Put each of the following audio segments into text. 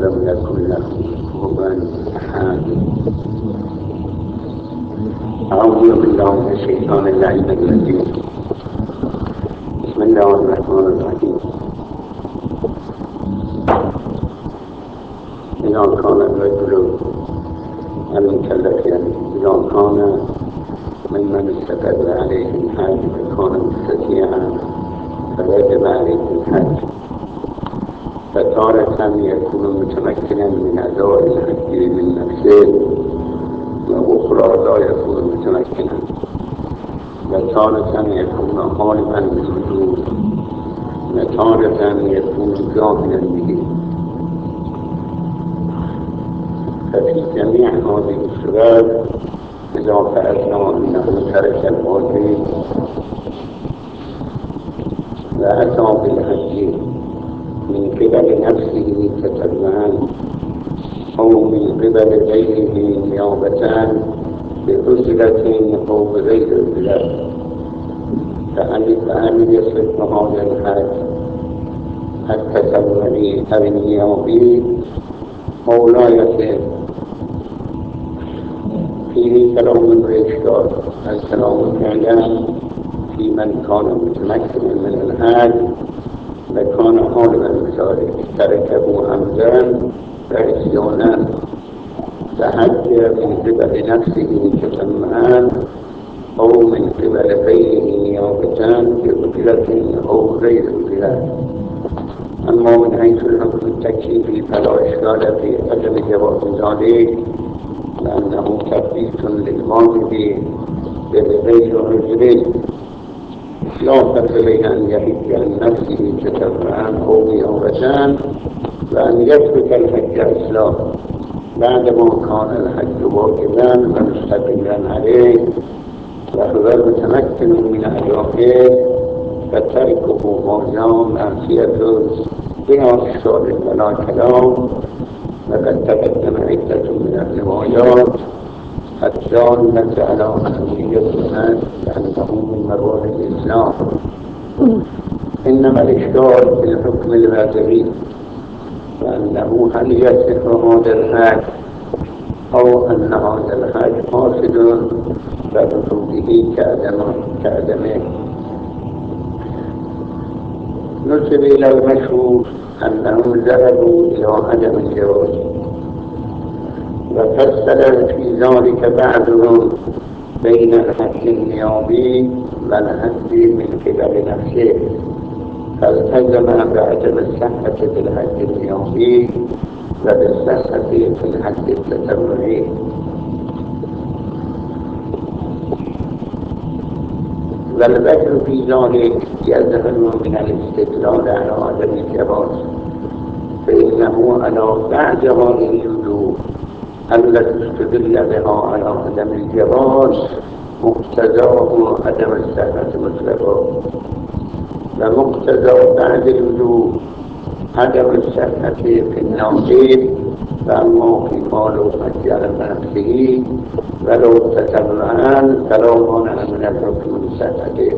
ولم يكن له كفوا أحد. أعوذ بالله من الشيطان اللعين الرجيم. بسم الله الرحمن الرحيم. إذا كان الرجل المكلف إذا كان ممن استقر عليه الحج فكان مستطيعا فوجب عليه الحج، فتارة يكون متمكنا من أداء الحج من نفسه وأخرى لا يكون متمكنا، وتارة يكون عالما بالوجوب وتارة يكون جاهلا به. ففي جميع هذه الصورات إذا فرضنا أنه ترك الواجب وأتى بالحج من قبل نفسه تتبعا أو من قبل غيره نيابة بأجرة أو بغير أجرة، فهل يصح هذا الحج التتبعي أو النيابي أو لا يصح؟ فيه كلام وإشكال. الكلام فعلا في من كان متمكنا من الحج وكان عالما بذلك تركه عمدا وعصيانا، فحج من قبل نفسه تتمعا أو من قبل غيره نيابة بأجرة أو غير أجرة. أما من حيث الحكم التكليفي فلا إشكال في عدم جواز ذلك، لأنه تثبيت للواجب بغير أجر. لا فرق بين أن يحج عن نفسه تتبعا أو نيابة وأن يترك الحج إسلام بعدما كان الحج واجبا ومستقلا عليه وهو متمكن من أدائه، فتركه هذا معصية بلا إشكال ولا كلام. وقد تقدم عدة من الروايات الدالة على أهمية الحج لأنه من مروان الإسلام. إنما الإشكال في الحكم الواجبي، وأنه هل يصح هذا الحج أو أن هذا الحج فاسد بوجوده كعدمه. نسب إلى المشهور أنهم ذهبوا إلى عدم الجواز، وفسر في ذلك بعضهم بين الحج النيابي والحج من قبل نفسه، فالتزم بعدم الصحة في الحج النيابي وبالصحة في الحج التتبعي. والوجه في ذلك يظهر من الاستدلال على عدم الجواز، فإنه على بعد هذه الوجوه التي استدل بها على عدم الجواز مقتضاه عدم الصحة مطلقا، ومقتضى بعد الوجوه عدم الصحة في الناقض، فأما في قالوا حج على نفسه ولو تتبعا فلا مانع من الحكم بصحته.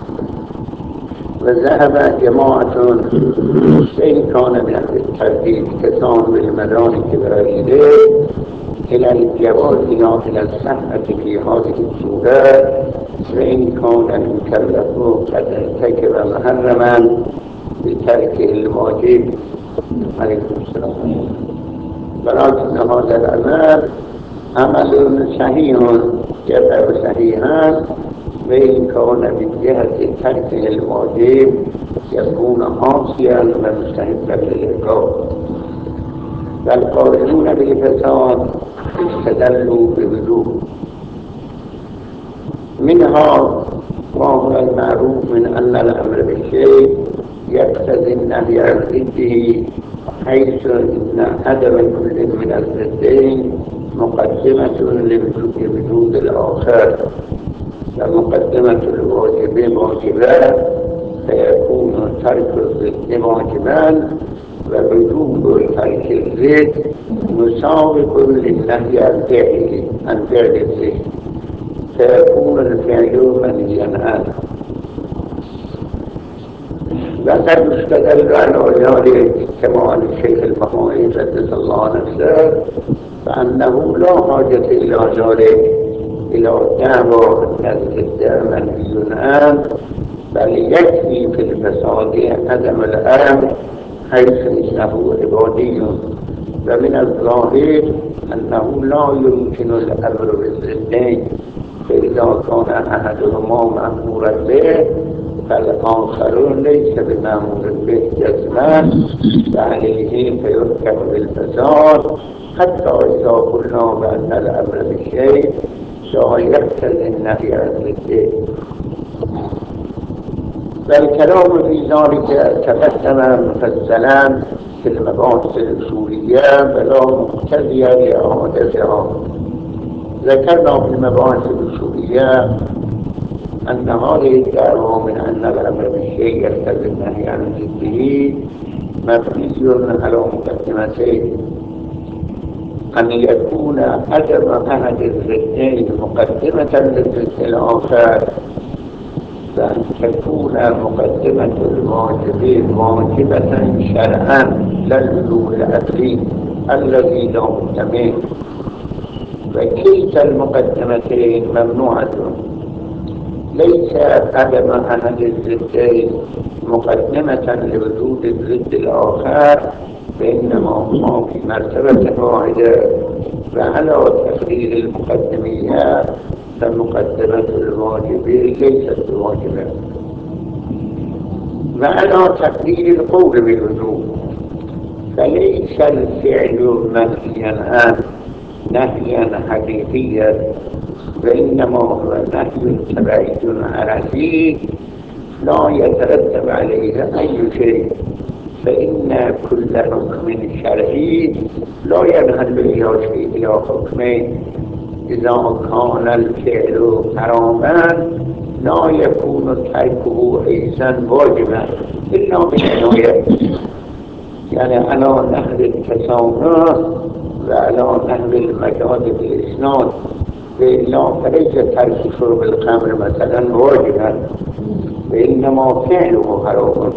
وذهب جماعة إن كان من الترديد كسان بالمدارك وغيره إلى الجواز لا إلى الصحة في هذه الصورة، وإن كان المكلف قد ارتكب محرما بتركه الواجب. عليكم السلام. ولكن هذا العمل عمل صحيح يبقى صحيحا، وإن كان من جهة تركه الواجب يكون عاصيا ومستحقا للعقاب. والقائلون بالفساد استدلوا بوجوه، منها وهو المعروف من أن الأمر بالشيء يقتضي النهي عن ضده، حيث إن عدم كل من الضدين مقدمة لوجود الآخر، ومقدمة الواجب واجبا فيكون ترك الضد واجبا، ووجوب ترك الضد مسابق للنهي عن فعل الضد، فيكون الفعل منهيا عنه. وقد استدل على ذلك كمال الشيخ البهائي قدس الله نفسه فأنه لا حاجة إلى ذلك إلى دعوى نزد منهي عنه، بل يكفي في الفساد عدم الأمر حيث إنه عبادي، ومن الظاهر أنه لا يمكن الأمر بالضدين، فإذا كان أحدهما مأمورا به فالآخر ليس بمأمور به جزما، فعليه فيحكم بالفساد حتى إذا قلنا بأن الأمر بالشيء لا يقتضي النهي عن ضده. فالكلام في ذلك تقدم مفصلا في المباحث الأصولية ولا مقتضي لإعادتها. ذكرنا في المباحث الأصولية أن هذه الدعوة من أن الأمر بالشيء يقتضي النهي عن ضده مبني على مقدمتين: أن يكون عدم أحد الضدين مقدمة للضد الآخر، وأن تكون مقدمة الواجبين واجبة شرعا لا اللزوم العقلي الذي لا بد منه، وكلتا المقدمتين ممنوعة. ليس عدم أحد الضدين مقدمة لوجود الضد الآخر، فإنما هما في مرتبة واحدة، وعلى تقدير المقدمية فمقدمة الواجبين ليست بواجبة، وعلى تقدير القول بالوجوب فليس الفعل منهيا عنه نهيا حقيقيا، وإنما هو نهي تبعي عرفي لا يترتب عليه أي شيء، فإن كل حكم شرعي لا ينحل إلى شيء إلى حكمين. إذا كان الفعل حراما لا يكون تركه أيضا واجبا إلا بالعناية، يعني على نحو التسامح وعلى نحو المجاز بالإسناد، وإلا فليس ترك شرب الخمر مثلا واجبا، وإنما فعله حرام.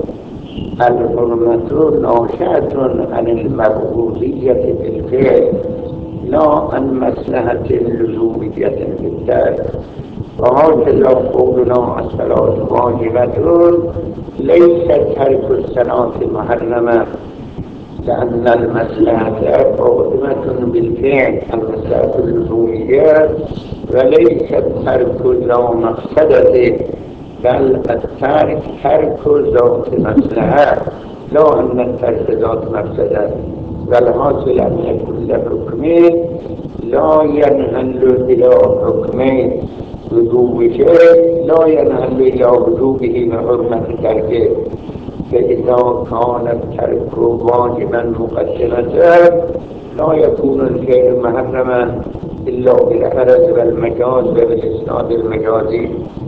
الحرمة ناشئة عن المبعوثية بالفعل لا عن مصلحة لزومية بالترك، وهكذا قولنا الصلاة واجبة ليس ترك الصلاة محرما، لأن المصلحة قائمة بالفعل المصلحة اللزومية، وليس الترك لا مقصدة، بل الترك ترك ذات مصلحة لا أن الترك ذات مقصدة. والحاصل أن كل حكم لا ينحل إلى حكمين: وجوب شيء لا ينحل إلى وجوبه وحرمة تركه، فإذا كان الترك واجبا مقدمة لا يكون الفعل محرما إلا بالعرض والمجاز وبالإسناد المجازي.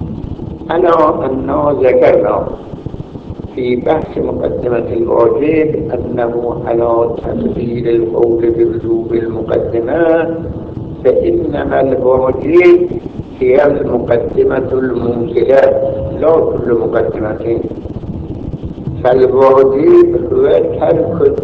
أنا أننا ذكرنا في بحث مقدمة الواجب أنه على تفسير القول بوجوب المقدمة، فإنما الواجب هي المقدمة الموصلة لا كل مقدمة، فالواجب هو ترك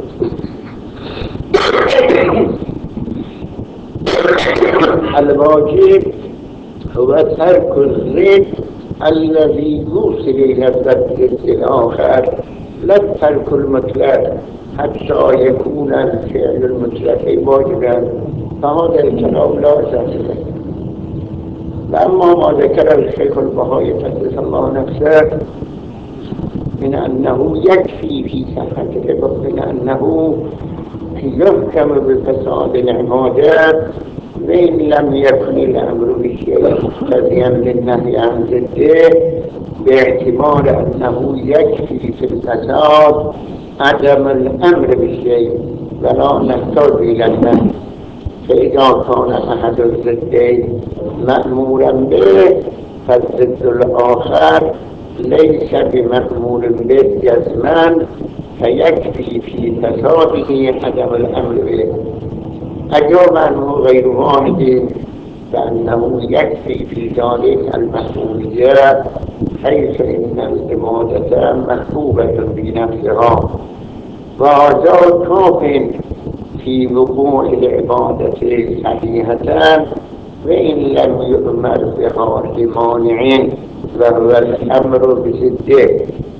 الواجب هو ترك الضد الذي يوصل إلى الضد الآخر، لا الترك المطلق حتى يكون الفعل المطلق واجبا، فهذا الكلام لا أساس له. وأما ما ذكر الشيخ البهائي قدس الله نفسه من أنه يكفي في صحته، من أنه يحكم بفساد العبادات وإن لم يكن الأمر بالشيء مقتضيا للنهي عن ضده، باعتبار أنه يكفي في الفساد عدم الأمر بالشيء ولا نحتاج إلى النهي. فإذا كان أحد الضدين مأمورا به فالضد الآخر ليس بمأمور به جزما، فيكفي في فساده عدم الأمر به. أجاب عنه غير واحد بأنه يكفي في ذلك المسؤولية حيث إن العبادة محبوبة بنفسها وهذا كاف في وقوع العبادة صحيحة وإن لم يؤمر بها لمانع وهو الأمر بضده.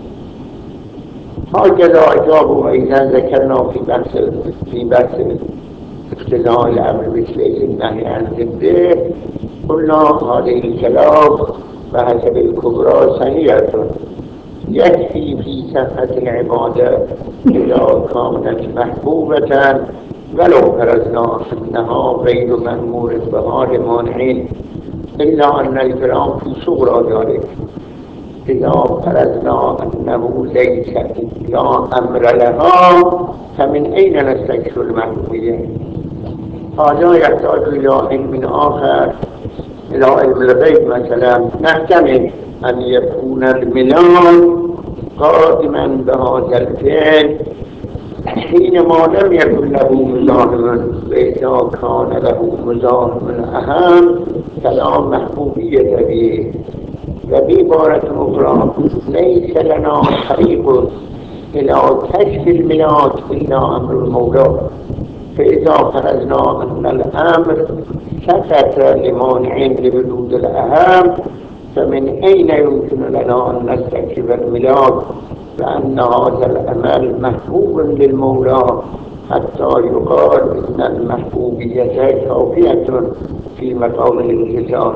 هكذا أجابوا إذا ذكرنا في بحث اقتضاء الأمر بالشيء النهي عن ضده قلنا هذه الكلام بحسب الكبرى صحيحة يكفي في صحة العبادة إذا كانت محبوبة ولو فرضنا أنها غير مأمور بها لمانع، إلا أن الكلام في صغرى ذلك. إذا فرضنا أنه ليس لا أمر لها فمن أين نستكشف المحبوبية؟ هذا يحتاج إلى علم آخر، إلى علم الغيب مثلا. نحتمل أن يكون الميلاد قادما بهذا الفعل حينما لم يكن له مزاحم، وإذا كان له مزاحم أهم فلا محبوبية به. وبعبارة أخرى ليس لنا طريق إلى كشف الميلاد إلا أمر المولى. فإذا فرضنا أن الأمر سقط لمانع لوجود الأهم فمن أين يمكن لنا أن نستكشف الميلاد لأن هذا الأمل محبوب للمولى حتى يقال إن المحبوبية كافية في مقام الانتظار.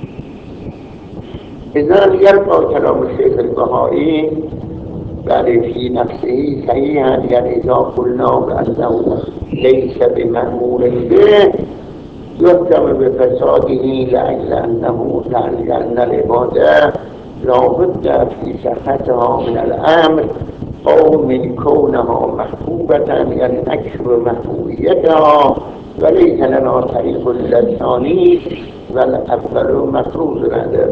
إذن يبقى كلام الشيخ البهائي بل في نفسه صحيحا، يعني إذا قلنا بأنه ليس بمأمور به يحكم بفساده لأن العبادة لا بد في صحتها من الأمر أو من كونها محبوبة، يعني نكشف محبوبيتها، وليس لنا طريق الثاني والأفضل مفروض له.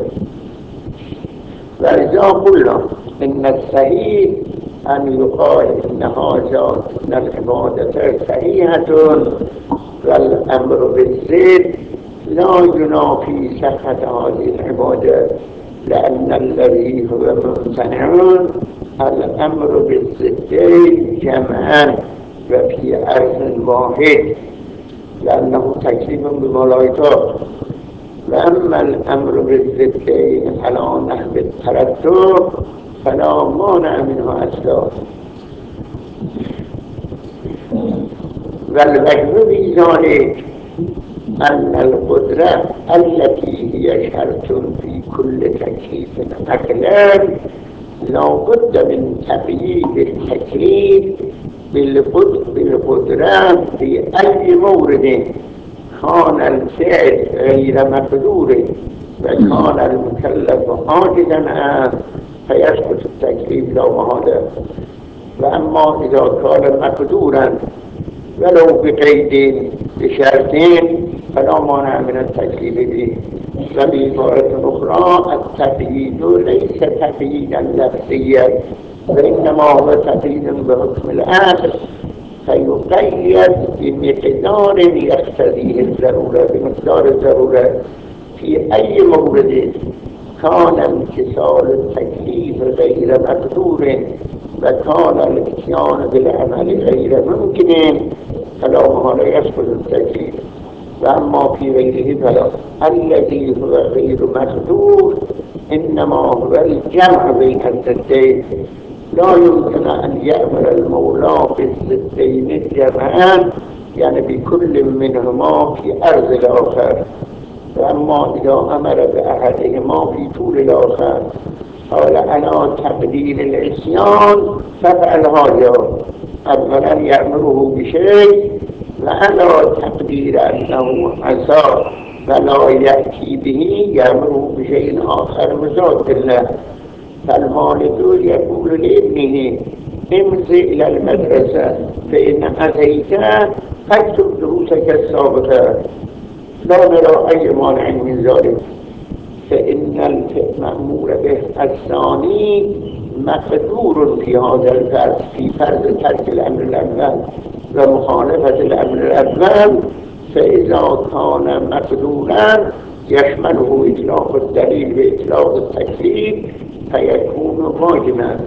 ولذا قلنا إن الصحيح أن يقال إن العبادة صحيحة والأمر بالزيد لا ينافي صحة هذه العبادة، لأن الذي هو ممتنع الأمر بالزدين جمعا وفي أرض واحد لأنه تكليف بملائكة. وأما الأمر بالزدين على نحو الترتب فلا مانع منه أصلا. والوجه في ذلك أن القدرة التي هي شرط في كل تكليف عقلا لا بد من تقييد التكليف بالقدرة في أي مورد كان الفعل غير مقدور وكان المكلف عاجزا فيسقط التكليف له هذا. وأما إذا كان مقدورا ولو بقيد بشرطين فلا مانع من التكليف به. وبعبارة أخرى التقييد ليس تقييدا لفظيا وإنما هو تقييد بحكم الأصل فيقيد بمقدار يقتضيه الضرورة، بمقدار الضرورة في أي مورد كان امتثال التكليف غير مقدور وكان الاتيان بالعمل غير ممكن فلا محال يسقط التكليف. وأما في غيره فلا. الذي هو غير مقدور إنما هو الجمع بين الضدين، لا يمكن أن يأمر المولى بالضدين جمعا يعني بكل منهما في أرض الآخر. وأما إذا أمر بأحدهما في طول الآخر قال أنا تقدير العصيان ففعل هذا، أولا يأمره بشيء وأنا تقدير أنه عصى فلا يأتي به يأمره بشيء آخر مزاد له. فالوالد يقول لابنه امضي إلى المدرسة فإن أتيت فاكتب دروسك السابقة، لا نرى أي مانع من ذلك، فإن المأمور به الثاني مقدور في هذا الفرض، في فرض ترك الأمر الأول ومخالفة الأمر الأول. فإذا كان مقدورا يشمله إطلاق الدليل وإطلاق التكليف فيكون واجبا.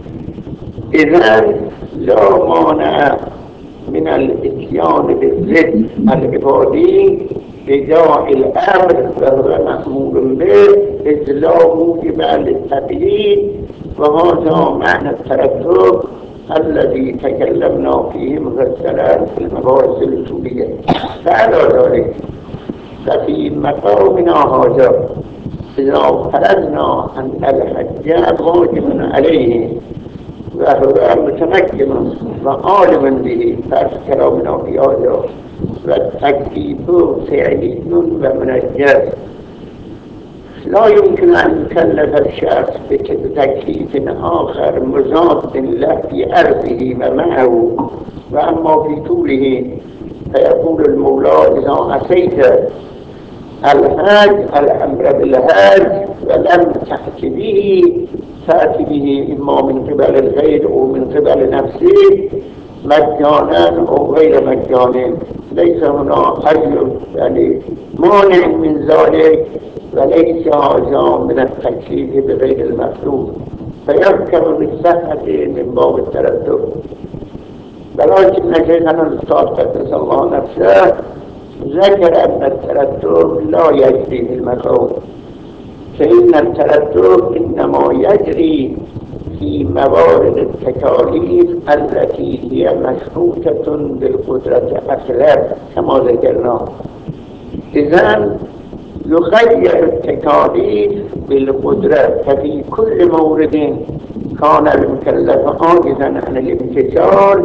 إذن لا مانع من الاتيان بالضد العبادي بداعي الأمر وهو مأمور به، إذ لا موجب للتقييد، وهذا معنى الترتب الذي تكلمنا فيه مفصلا في المباحث الأصولية. فعلى ذلك ففي مقامنا هذا إذا فرضنا أن الحج واجب عليه وهو متمكن وعالم به، فكلامنا في هذا والتكليف فعلي ومنجز، لا يمكن أن يكلف الشخص بتكليف آخر مضاد له في أرضه ومعه، وأما في طوله فيقول المولى إذا عصيت الحج الأمر بالحج ولم تأت به تأتي به إما من قبل الغير أو من قبل نفسه مجانا أو غير مجانا، ليس هنا أي مانع من ذلك، وليس هذا من التكليف بغير المطلوب، فيركب بالصحة من باب الترتب. ولكن شيخنا الأستاذ قدس الله نفسه ذكر أن الترتب لا يجري في المطلوب، فإن الترتب إنما يجري في موارد التكاليف التي هي مشروطة بالقدرة أصلا كما ذكرنا. إذن يخير التكاليف بالقدرة، ففي كل مورد كان المكلف عاجزا عن الامتثال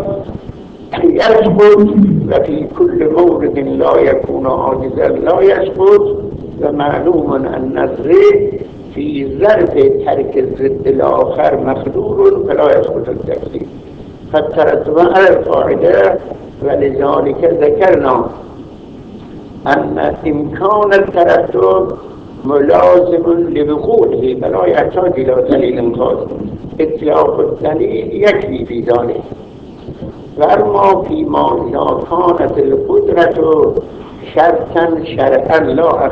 يسقط، وفي كل مورد لا يكون عاجزا لا يسقط. ومعلوم أن الضد في ظرف ترك الضد الآخر مقدور فلا يسقط التكليف، فالترتب على القاعدة. ولذلك ذكرنا أن إمكان الترتب ملازم لوقوعه فلا يحتاج إلى دليل خاص، إطلاق الدليل يكفي في ذلك. وأما فيما إذا كانت القدرة شرطا شرعا لا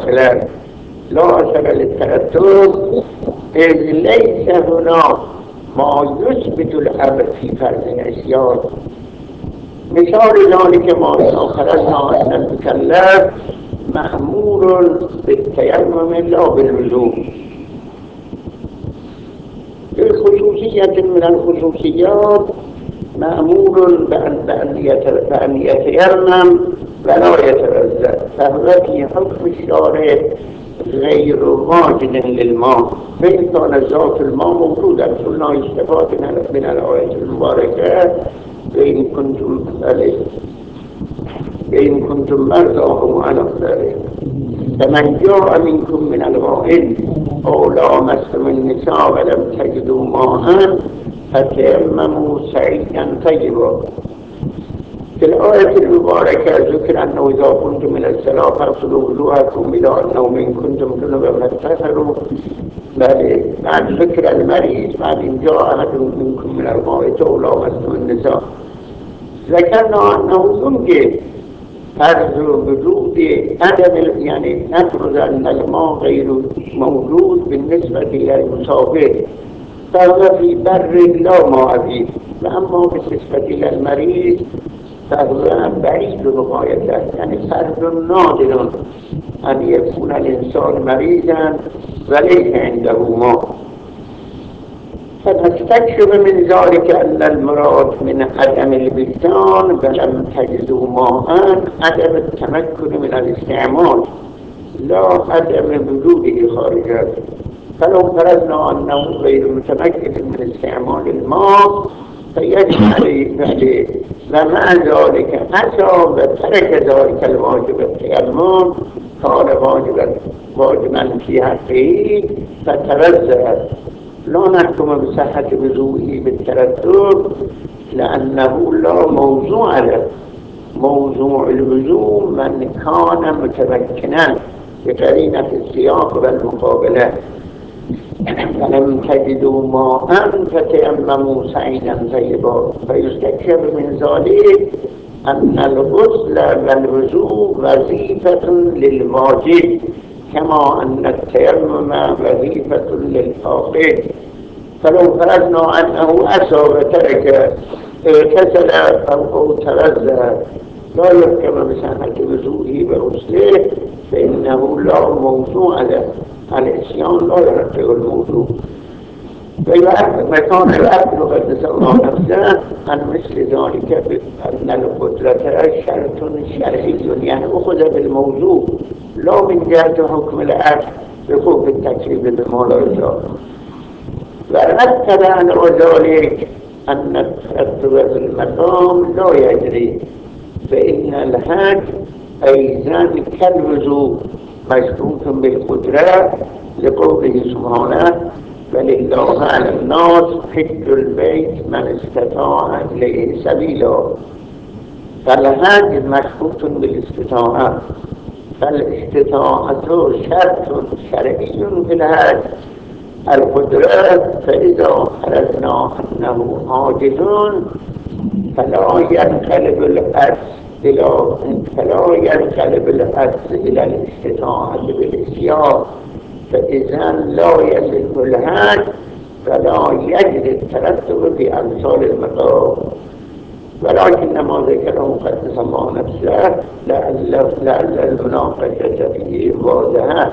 أصل للترتب، إذ ليس هناك ما يثبت الأمر في فرض العصيان. مثال ذلك ما فرضنا أن المكلف مأمور بالتيمم لا بالوضوء، بخصوصية من الخصوصيات مأمور بأن يتيمم ولا يتوضأ، فهو في حكم الشارع غير واجد للماء، فإن كان ذات الماء موجودا. قلنا يستفاد من الآية المباركة وإن كنتم مرضى أو على ذلك فمن جاء منكم من الغائط أو لامستم النساء ولم تجدوا ماء فتيمموا صعيدا طيبا. في الآية المباركة ذكر أنه إذا كنتم من الصلاة فاغسلوا وجوهكم إلى أنه من كنتم جنبا فاغتسلوا. بعد ذكر المريض بعد إن جاء أحد منكم من الغائط أو لامستم النساء، ذكرنا أنه يمكن فرض وجود عدم، يعني نفرض أن الماء غير موجود بالنسبة إلى المسافر فهو في بر لا ماء فيه، وأما بالنسبة إلى المريض فهو بعيد غايته، يعني فرض نادر أن يكون الإنسان مريضا وليس عنده ماء. فنستكشف من ذلك أن المراد من عدم البستان ولم تجدوا ماء عدم التمكن من الاستعمال لا عدم وجوده خارجه. فلو فرضنا أنه غير متمكن من استعمال الماء فيجب عليه ومع ذلك أتى وترك ذلك الواجب التيمم كان واجبا في حقه فتوزع. لا نحكم بصحة وضوئه بالترتب لأنه لا موضوع له. موضوع الوضوء من كان متمكنا بقرينة السياق والمقابلة. فلم تجدوا ماء فتيمموا صعيدا طيبا. فيستكشف من ذلك أن الغسل والوضوء وظيفة للواجب كما أن التيمم وظيفة للفاقد. فلو فرضنا أنه أسى وترك اغتسل أو تغذى لا يحكم بصحة وضوئه وغسله، فإنه لا موضوع له. العصيان لا يرتب الموضوع. وكان العبد قدس الله نفسه عن مثل ذلك أن القدرة شرط شرعي، يعني أخذ بالموضوع لا من جهة حكم العبد بخوف التكليف بما لا يشاء. ورتب عن ذلك أن الترتب في المقام لا يجري، فإن الحج أيضا كالوضوء مشروط بالقدرة، لقوله سبحانه ولله على الناس حج البيت من استطاع إليه سبيلا. فالحج مشروط بالاستطاعة، فالاستطاعة شرط شرعي في الحج القدرة. فإذا فرضنا أنه عاجز فلا ينقلب العجز إلى الاستطاعة بالإسيان، فإذا لا يصح الحج فلا يجري الترتب في أمثال المقام. ولكن ما ذكره قدس الله نفسه لعل المناقشة فيه واضحة.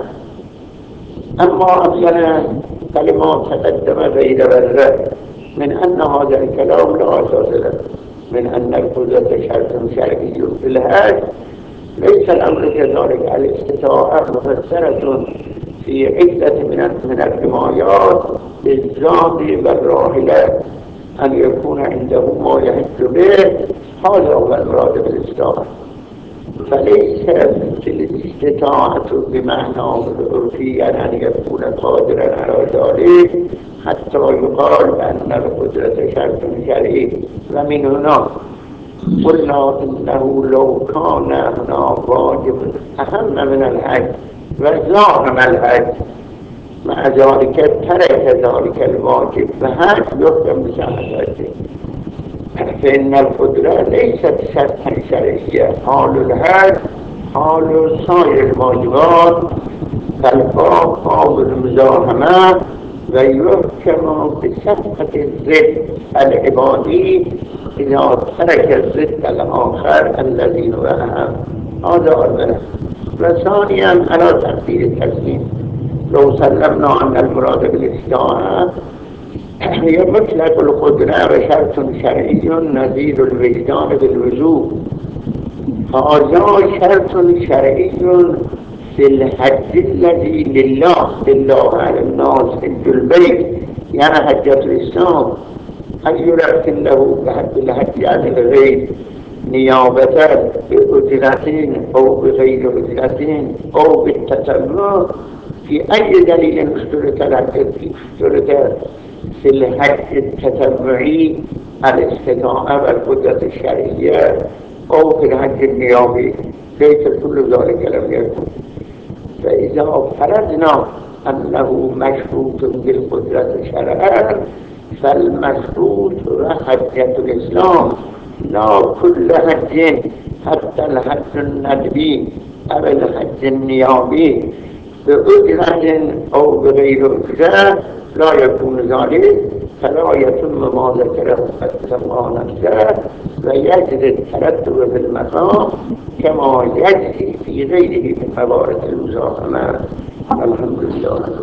أما أصلا كلمات تقدم غير بره من أن هذا الكلام لا أساس له، من أن القدرة شرط شرعي في الحج. ليس الأمر كذلك. الاستطاعة مفسرة في عدة من الروايات بالزاد والراحلة أن يكون عنده ما يحج به، هذا هو المراد بالاستطاعة. فليست الاستطاعة بمعنى العرفي أن يكون قادرا على ذلك حتى يقال بأن القدرة شرط شرعي. ومن هنا قلنا إنه لو كان هنا واجب أهم من الحج وزاحم الحج، مع ذلك ترك ذلك الواجب فهذا يحكم بصحته، فإن القدرة ليست شرطا شرعيا. حال الحج حال سائر الواجبات، فالباب باب المزاحمة، ويحكم بصحة الضد العبادي إذا ترك الضد الآخر الذي هو أهم. هذا أولا. وثانيا على تقدير التسليم لو سلمنا أن المراد بالاستطاعة هي مطلق القدرة وشرط شرعي نزيل الوجدان بالوجوب، هذا شرط شرعي في الحج الذي لله على الناس حج البيت، يعني حجة الإسلام. أي رأس له بحج الحج عن الغير نيابة بأجرة أو بغير أجرة أو بالتتبع، في أي دليل اشترط في الحج التتبعي الاستطاعة والقدرة الشرعية أو في الحج النيابي؟ ليس كل ذلك لم يكن. فإذا فرضنا أنه مشروط بالقدرة شرعا فالمشروط حجة الإسلام، لا كل حج، حتى الحج الندبي أو الحج النيابي بأجرة أو بغير أجرة لا يكون ذلك، فلا يتم ما ذكره قدس الله نفسه، ويجري الترتب بالمقام كما يجري في غيره من موارد المزاحمة. الحمد لله.